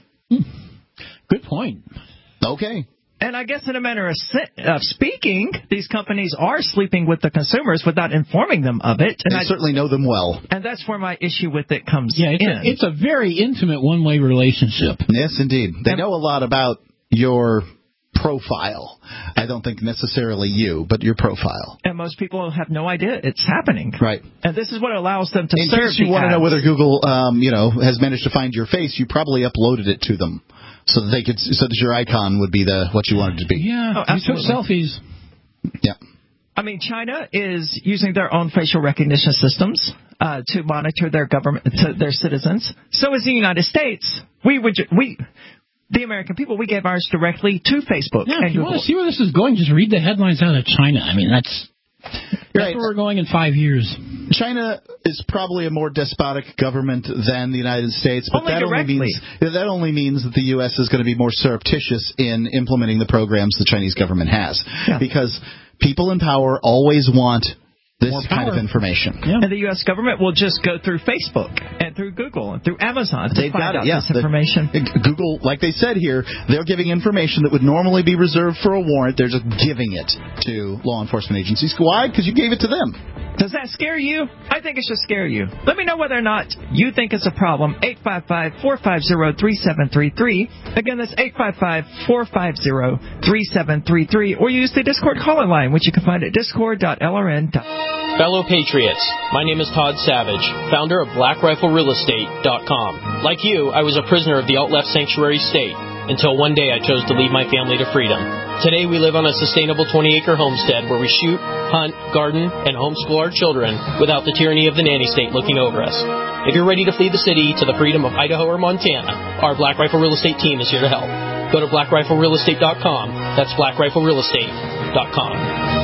Good point. Okay. And I guess in a manner of, of speaking, these companies are sleeping with the consumers without informing them of it. And they I certainly know them well. And that's where my issue with it comes yeah, it's in. A, it's a very intimate one-way relationship. Yes, indeed. They and, know a lot about your profile. I don't think necessarily you, but your profile. And most people have no idea it's happening. Right. And this is what allows them to In serve case you the want ads. to know whether Google, um, you know, has managed to find your face, you probably uploaded it to them. So that they could, so that your icon would be the what you wanted to be. Yeah, oh, you took selfies. Yeah. I mean, China is using their own facial recognition systems uh, to monitor their government, to their citizens. So is the United States. We would, we, the American people, we gave ours directly to Facebook. Yeah, and if you Google. want to see where this is going, just read the headlines out of China. I mean, that's. That's right. Where we're going in five years. China is probably a more despotic government than the United States, but only that directly. only means that only means that the U S is going to be more surreptitious in implementing the programs the Chinese government has, yeah. because people in power always want this more kind power. of information. Yeah. And the U S government will just go through Facebook and through Google and through Amazon to They've find got out it, yeah. this information. The, Google, like they said here, they're giving information that would normally be reserved for a warrant. They're just giving it to law enforcement agencies. Why? Because you gave it to them. Does that scare you? I think it should scare you. Let me know whether or not you think it's a problem. eight five five, four five zero, three seven three three. Again, that's eight five five, four five zero, three seven three three. Or use the Discord call-in line, which you can find at discord dot l r n dot com. Fellow Patriots, my name is Todd Savage, founder of black rifle real estate dot com. Like you, I was a prisoner of the alt-left sanctuary state until one day I chose to leave my family to freedom. Today we live on a sustainable twenty-acre homestead where we shoot, hunt, garden, and homeschool our children without the tyranny of the nanny state looking over us. If you're ready to flee the city to the freedom of Idaho or Montana, our Black Rifle Real Estate team is here to help. Go to black rifle real estate dot com. That's black rifle real estate dot com.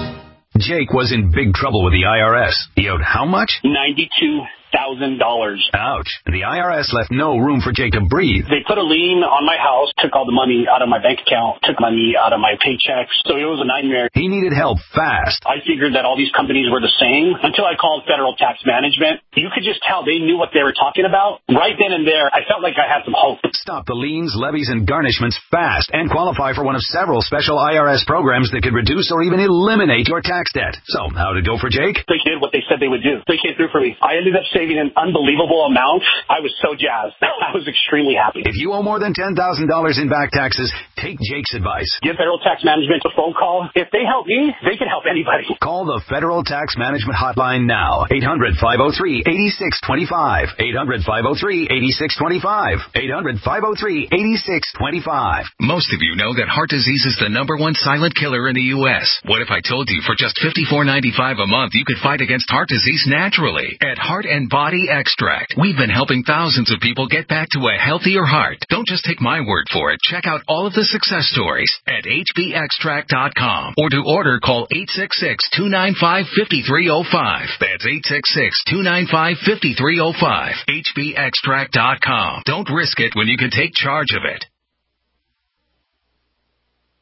Jake was in big trouble with the I R S. He owed how much? ninety-two thousand dollars. Ouch. The I R S left no room for Jake to breathe. They put a lien on my house, took all the money out of my bank account, took money out of my paychecks, so it was a nightmare. He needed help fast. I figured that all these companies were the same until I called Federal Tax Management. You could just tell they knew what they were talking about. Right then and there, I felt like I had some hope. Stop the liens, levies, and garnishments fast and qualify for one of several special I R S programs that could reduce or even eliminate your tax debt. So, how'd it go for Jake? They did what they said they would do. They came through for me. I ended up saving an unbelievable amount. I was so jazzed. I was extremely happy. If you owe more than ten thousand dollars in back taxes, take Jake's advice. Give Federal Tax Management a phone call. If they help me, they can help anybody. Call the Federal Tax Management Hotline now. eight hundred, five oh three, eight six two five. eight hundred, five oh three, eight six two five. eight hundred, five oh three, eight six two five. Most of you know that heart disease is the number one silent killer in the U S. What if I told you for just fifty-four ninety-five a month you could fight against heart disease naturally at Heart and Body Extract? We've been helping thousands of people get back to a healthier heart. Don't just take my word for it. Check out all of the success stories at h b extract dot com. Or to order, call eight six six, two nine five, five three zero five. That's eight six six, two nine five, five three zero five. h b extract dot com. Don't risk it when you can take charge of it.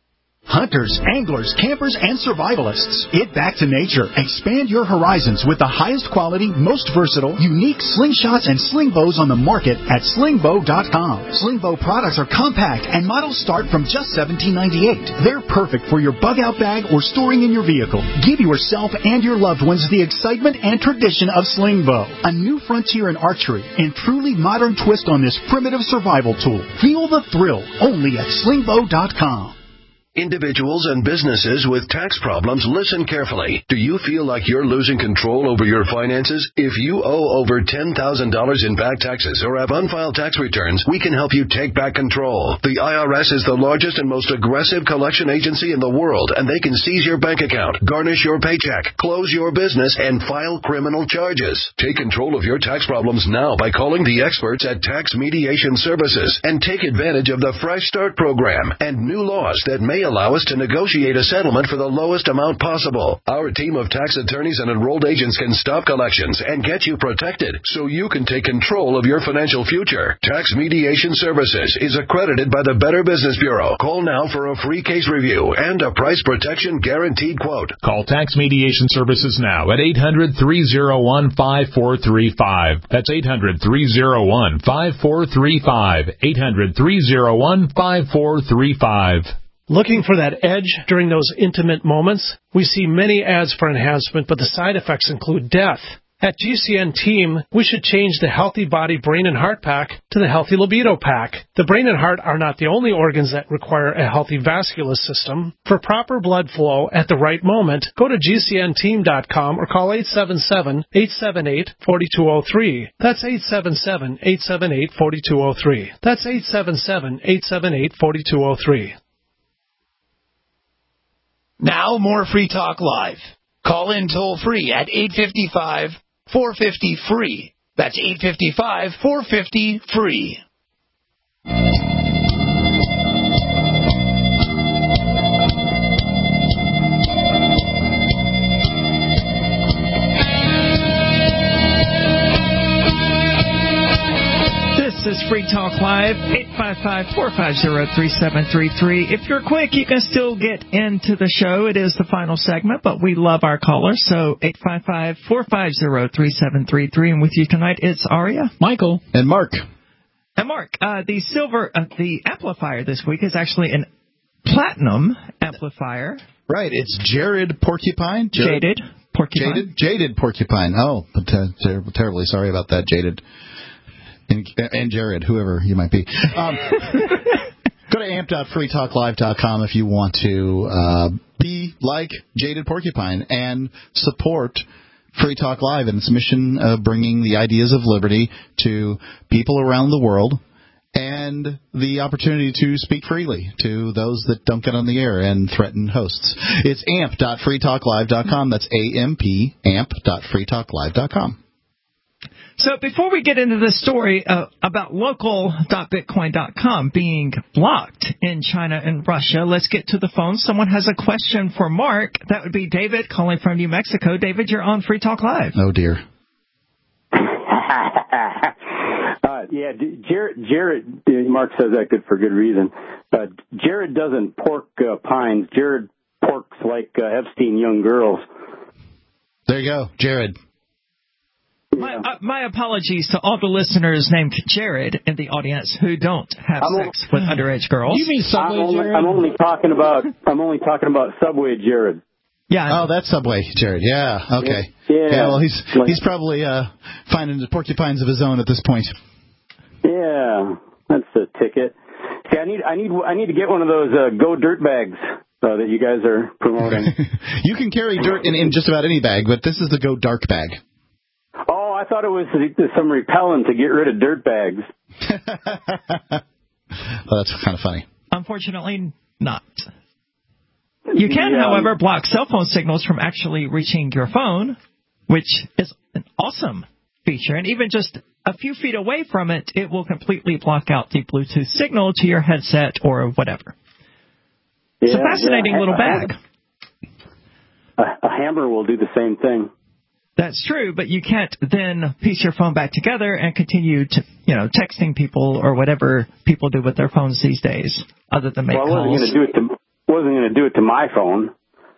Hunters, anglers, campers, and survivalists. Get back to nature. Expand your horizons with the highest quality, most versatile, unique slingshots and sling bows on the market at sling bow dot com. Sling bow products are compact and models start from just seventeen ninety-eight. They're perfect for your bug-out bag or storing in your vehicle. Give yourself and your loved ones the excitement and tradition of sling bow. A new frontier in archery and truly modern twist on this primitive survival tool. Feel the thrill only at sling bow dot com. Individuals and businesses with tax problems, listen carefully. Do you feel like you're losing control over your finances? If you owe over ten thousand dollars in back taxes or have unfiled tax returns, we can help you take back control. The I R S is the largest and most aggressive collection agency in the world, and they can seize your bank account, garnish your paycheck, close your business, and file criminal charges. Take control of your tax problems now by calling the experts at Tax Mediation Services and take advantage of the Fresh Start program and new laws that may allow us to negotiate a settlement for the lowest amount possible. Our team of tax attorneys and enrolled agents can stop collections and get you protected so you can take control of your financial future. Tax Mediation Services is accredited by the Better Business Bureau. Call now for a free case review and a price protection guaranteed quote. Call Tax Mediation Services now at eight hundred, three oh one, five four three five. That's eight hundred, three oh one, five four three five. eight hundred, three oh one, five four three five. Looking for that edge during those intimate moments? We see many ads for enhancement, but the side effects include death. At G C N Team, we should change the Healthy Body, Brain, and Heart Pack to the Healthy Libido Pack. The brain and heart are not the only organs that require a healthy vascular system. For proper blood flow at the right moment, go to G C N team dot com or call eight seven seven, eight seven eight, four two zero three. That's eight seven seven, eight seven eight, four two zero three. That's eight seven seven, eight seven eight, four two zero three. Now more Free Talk Live. Call in toll free at eight five five, four five zero, free. That's eight five five, four five zero, free. This is Free Talk Live, eight five five, four five zero, three seven three three. If you're quick, you can still get into the show. It is the final segment, but we love our callers. So eight five five, four five zero, three seven three three. And with you tonight, it's Aria, Michael, and Mark. And Mark, uh, the silver, uh, the amplifier this week is actually an platinum amplifier. Right, it's Jared Porcupine. Jared, Jaded Porcupine. Jaded, Jaded Porcupine. Oh, ter- ter- terribly sorry about that, Jaded. And, and Jared, whoever you might be. Um, go to amp dot free talk live dot com if you want to uh, be like Jaded Porcupine and support Free Talk Live and its mission of bringing the ideas of liberty to people around the world and the opportunity to speak freely to those that don't get on the air and threaten hosts. It's amp dot free talk live dot com. That's A M P, amp dot free talk live dot com. So before we get into the story uh, about local dot bitcoin dot com being blocked in China and Russia, let's get to the phone. Someone has a question for Mark. That would be David calling from New Mexico. David, you're on Free Talk Live. Oh, dear. uh, yeah, Jared, Jared, Mark says that good for good reason. Uh, Jared doesn't pork uh, pines. Jared porks like uh, Epstein young girls. There you go, Jared. My, uh, my apologies to all the listeners named Jared in the audience who don't have I'm sex with underage girls. You mean Subway I'm only, Jared? I'm only talking about I'm only talking about Subway Jared. Yeah. Oh, that's Subway Jared. Yeah. Okay. Yeah. Yeah. Well, he's he's probably uh, finding the porcupines of his own at this point. Yeah, that's the ticket. See, I need I need I need to get one of those uh, Go Dirt bags uh, that you guys are promoting. You can carry dirt in, in just about any bag, but this is the Go Dark bag. Oh, I thought it was some repellent to get rid of dirt bags. Well, that's kind of funny. Unfortunately, not. You can, Yeah. however, block cell phone signals from actually reaching your phone, which is an awesome feature. And even just a few feet away from it, it will completely block out the Bluetooth signal to your headset or whatever. It's Yeah, a fascinating yeah. little bag. A, a hammer will do the same thing. That's true, but you can't then piece your phone back together and continue to, you know, texting people or whatever people do with their phones these days, other than make well, I wasn't calls. going to do it. To, wasn't going to do it to my phone.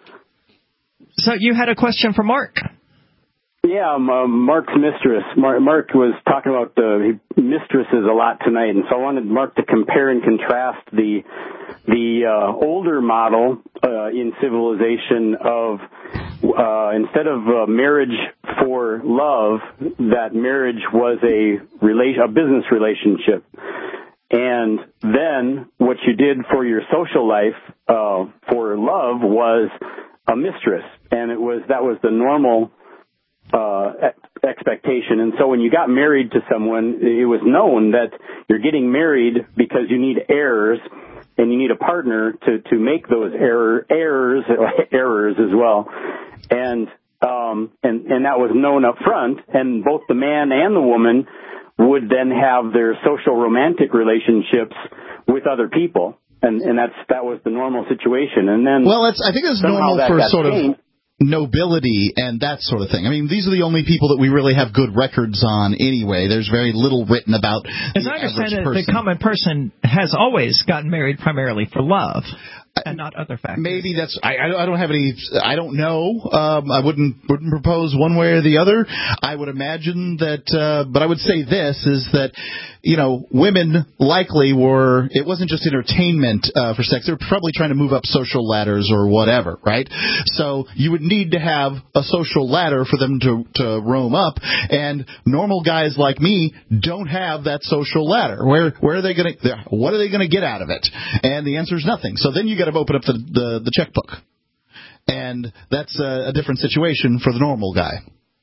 So you had a question for Mark. Yeah, um, uh, Mark's mistress. Mark, Mark was talking about the mistresses a lot tonight, and so I wanted Mark to compare and contrast the the uh, older model uh, in civilization of uh, instead of uh, marriage for love, that marriage was a relation, a business relationship, and then what you did for your social life uh, for love was a mistress, and it was that was the normal Uh, expectation. And so when you got married to someone, it was known that you're getting married because you need heirs and you need a partner to, to make those error, errors, errors as well. And, um, and, and that was known up front, and both the man and the woman would then have their social romantic relationships with other people. And, and that's, that was the normal situation. And then, well, it's, I think it's normal for sort changed. of nobility and that sort of thing. I mean, these are the only people that we really have good records on anyway. There's very little written about As the I understand it, person. the common person has always gotten married primarily for love and not other factors. Maybe that's I, I don't have any I don't know. Um, I wouldn't wouldn't propose one way or the other. I would imagine that uh, but I would say this is that you know, women likely were, it wasn't just entertainment uh, for sex. They were probably trying to move up social ladders or whatever, right? So you would need to have a social ladder for them to, to roam up, and normal guys like me don't have that social ladder. Where where are they going to, what are they going to get out of it? And the answer is nothing. So then you got to open up the, the, the checkbook. And that's a, a different situation for the normal guy.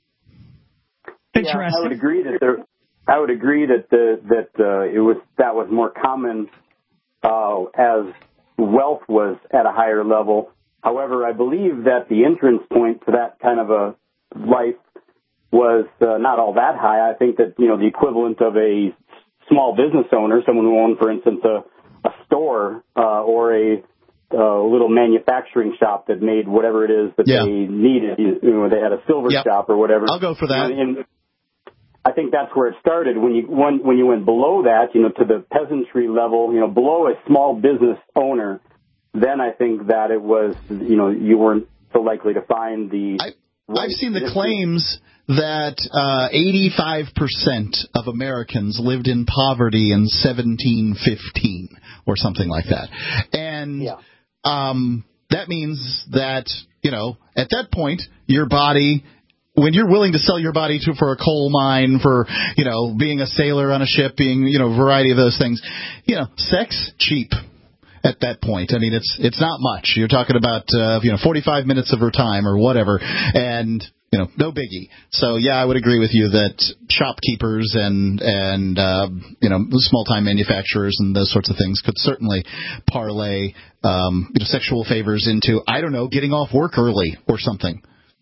Yeah, I would agree that there I would agree that the, that uh, it was that was more common uh, as wealth was at a higher level. However, I believe that the entrance point to that kind of a life was uh, not all that high. I think that, you know, the equivalent of a small business owner, someone who owned, for instance, a, a store uh, or a uh, little manufacturing shop that made whatever it is that yeah. they needed. You know, they had a silver yep. shop or whatever. I'll go for that. And, and I think that's where it started. When you when, when you went below that, you know, to the peasantry level, you know, below a small business owner, then I think that it was, you know, you weren't so likely to find the. I, I've seen the claims that uh, eighty-five percent of Americans lived in poverty in seventeen fifteen or something like that, and yeah. um, that means that, you know, at that point your body. When you're willing to sell your body to for a coal mine, for, you know, being a sailor on a ship, being, you know, a variety of those things, you know, sex, cheap at that point. I mean, it's it's not much. You're talking about, uh, you know, forty-five minutes of her time or whatever, and, you know, no biggie. So, yeah, I would agree with you that shopkeepers and, and uh, you know, small-time manufacturers and those sorts of things could certainly parlay, um, you know, sexual favors into, I don't know, getting off work early or something.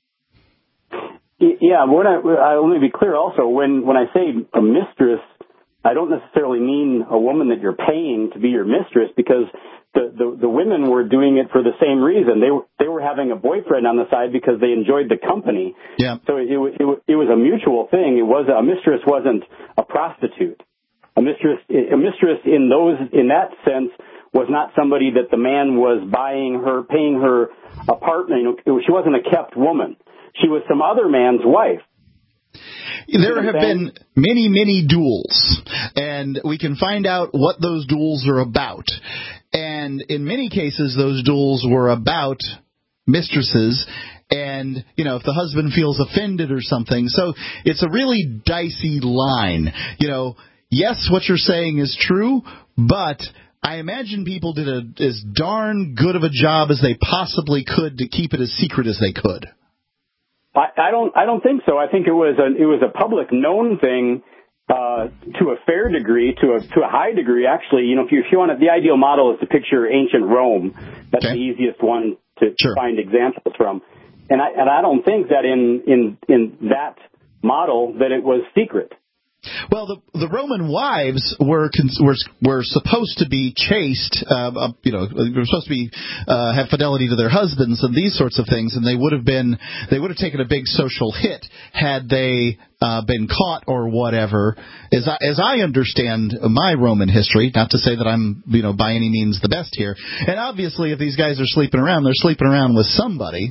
Yeah, when I, I let me be clear also, when, when I say a mistress, I don't necessarily mean a woman that you're paying to be your mistress, because the, the, the women were doing it for the same reason. They were, they were having a boyfriend on the side because they enjoyed the company. Yeah. So it, it, it was a mutual thing. It was, a mistress wasn't a prostitute. A mistress, a mistress in those, in that sense, was not somebody that the man was buying her, paying her apartment. You know, she wasn't a kept woman. She was some other man's wife. There have been many, many duels, and we can find out what those duels are about. And in many cases, those duels were about mistresses, and, you know, if the husband feels offended or something. So it's a really dicey line. You know, yes, what you're saying is true, but I imagine people did a, as darn good of a job as they possibly could to keep it as secret as they could. I, I don't. I don't think so. I think it was a. It was a public known thing uh, to a fair degree, to a to a high degree. Actually, you know, if you if you want to, the ideal model is to picture ancient Rome. That's okay. The easiest one to sure. find examples from. And I and I don't think that in in in that model that it was secret. Well, the the Roman wives were were were supposed to be chaste, uh, you know, they were supposed to be uh, have fidelity to their husbands and these sorts of things, and they would have been they would have taken a big social hit had they uh, been caught or whatever. As I, as I understand my Roman history, not to say that I'm you know by any means the best here, and obviously if these guys are sleeping around, they're sleeping around with somebody.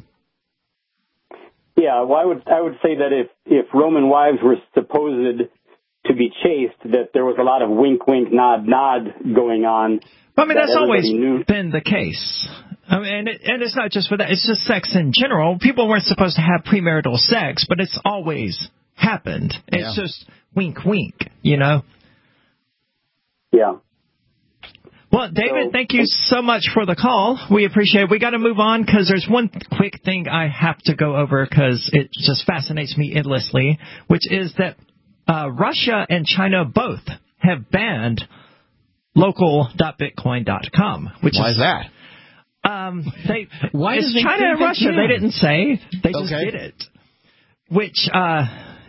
Yeah, well, I would I would say that if if Roman wives were supposed to be chaste, that there was a lot of wink, wink, nod, nod going on. I mean, that's always knew. been the case. I mean, and, it, and it's not just for that. It's just sex in general. People weren't supposed to have premarital sex, but it's always happened. It's Yeah. just wink, wink, you know? Yeah. Well, David, thank you so much for the call. We appreciate it. We got to move on because there's one quick thing I have to go over because it just fascinates me endlessly, which is that uh, Russia and China both have banned local dot bitcoin dot com. Which Why is, is that? Um, they, Why it's does they China think and they Russia. can? They didn't say. They just Okay. did it, which uh,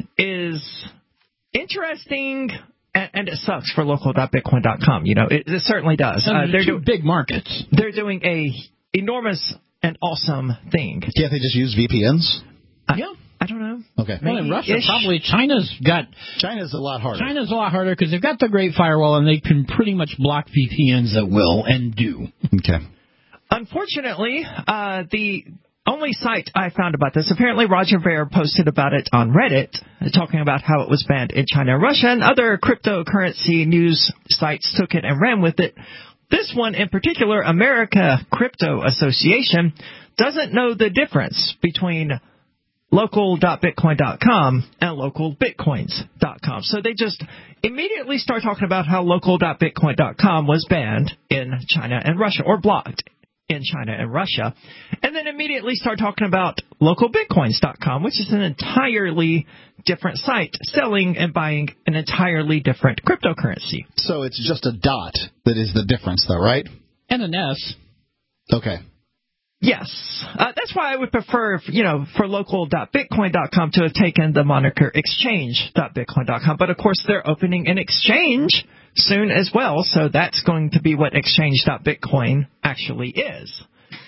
is interesting. And, and it sucks for local dot bitcoin dot com. You know, it, it certainly does. Uh, they're two do- big markets. They're doing a enormous and awesome thing. Can't they just use V P Ns? I, yeah. I don't know. Okay. Well, in Russia, Maybe-ish. probably China's got. China's a lot harder. China's a lot harder because they've got the Great Firewall and they can pretty much block V P Ns at will and do. Okay. Unfortunately, uh, the only site I found about this, apparently Roger Ver posted about it on Reddit, talking about how it was banned in China and Russia, and other cryptocurrency news sites took it and ran with it. This one in particular, America Crypto Association, doesn't know the difference between local dot bitcoin dot com and local bitcoins dot com. So they just immediately start talking about how local dot bitcoin dot com was banned in China and Russia, or blocked in China and Russia, and then immediately start talking about local bitcoins dot com, which is an entirely different site selling and buying an entirely different cryptocurrency. So it's just a dot that is the difference, though, right? And an S. Okay. Yes. Uh, that's why I would prefer, you know, for local dot bitcoin dot com to have taken the moniker exchange dot bitcoin dot com. But, of course, they're opening an exchange soon as well, so that's going to be what exchange dot bitcoin actually is.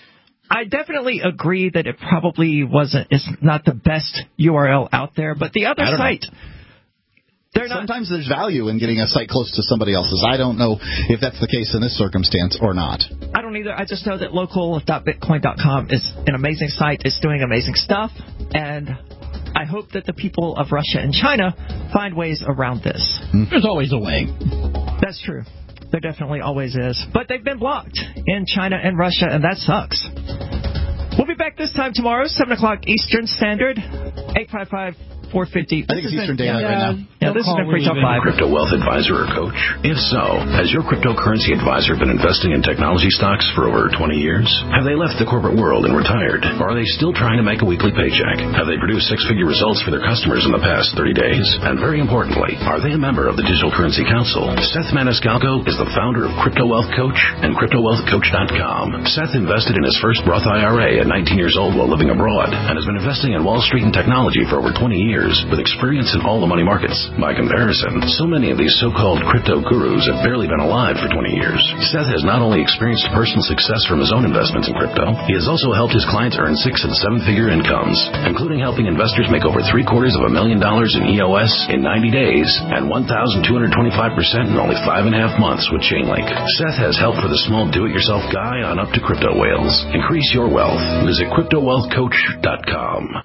I definitely agree that it probably wasn't, it's not the best U R L out there, but the other site... They're not, Sometimes there's value in getting a site close to somebody else's. I don't know if that's the case in this circumstance or not. I don't either. I just know that local dot bitcoin dot com is an amazing site. It's doing amazing stuff. And I hope that the people of Russia and China find ways around this. There's always a way. That's true. There definitely always is. But they've been blocked in China and Russia, and that sucks. We'll be back this time tomorrow, seven o'clock Eastern Standard, eight five five, four five zero. I think it's Eastern Daylight right now. Yeah, this has been Free Talk Live. Crypto Wealth Advisor or coach? If so, has your cryptocurrency advisor been investing in technology stocks for over twenty years? Have they left the corporate world and retired? Or are they still trying to make a weekly paycheck? Have they produced six-figure results for their customers in the past thirty days? And very importantly, are they a member of the Digital Currency Council? Seth Maniscalco is the founder of Crypto Wealth Coach and crypto wealth coach dot com. Seth invested in his first Roth I R A at nineteen years old while living abroad and has been investing in Wall Street and technology for over twenty years with experience in all the money markets. By comparison, so many of these so-called crypto gurus have barely been alive for twenty years. Seth has not only experienced personal success from his own investments in crypto, he has also helped his clients earn six and seven-figure incomes, including helping investors make over three-quarters of a million dollars in E O S in ninety days and one thousand two hundred twenty-five percent in only five and a half months with Chainlink. Seth has help for the small do-it-yourself guy on up to crypto whales. Increase your wealth. Visit crypto wealth coach dot com.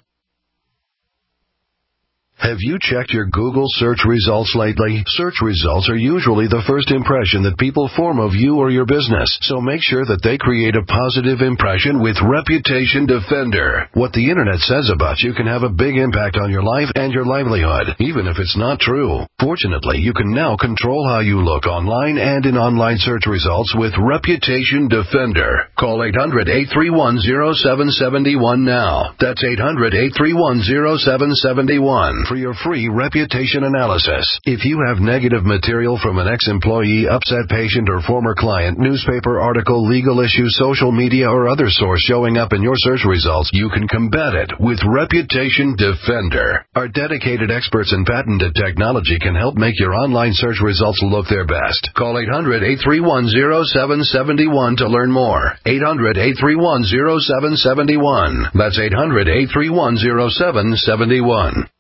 Have you checked your Google search results lately? Search results are usually the first impression that people form of you or your business, so make sure that they create a positive impression with Reputation Defender. What the internet says about you can have a big impact on your life and your livelihood, even if it's not true. Fortunately, you can now control how you look online and in online search results with Reputation Defender. Call eight hundred, eight three one, zero seven seven one now. That's eight hundred, eight three one, zero seven seven one. for your free reputation analysis. If you have negative material from an ex-employee, upset patient, or former client, newspaper article, legal issue, social media, or other source showing up in your search results, you can combat it with Reputation Defender. Our dedicated experts in patented technology can help make your online search results look their best. Call eight hundred, eight three one, zero seven seven one to learn more. eight hundred, eight three one, zero seven seven one. That's eight hundred, eight three one, zero seven seven one.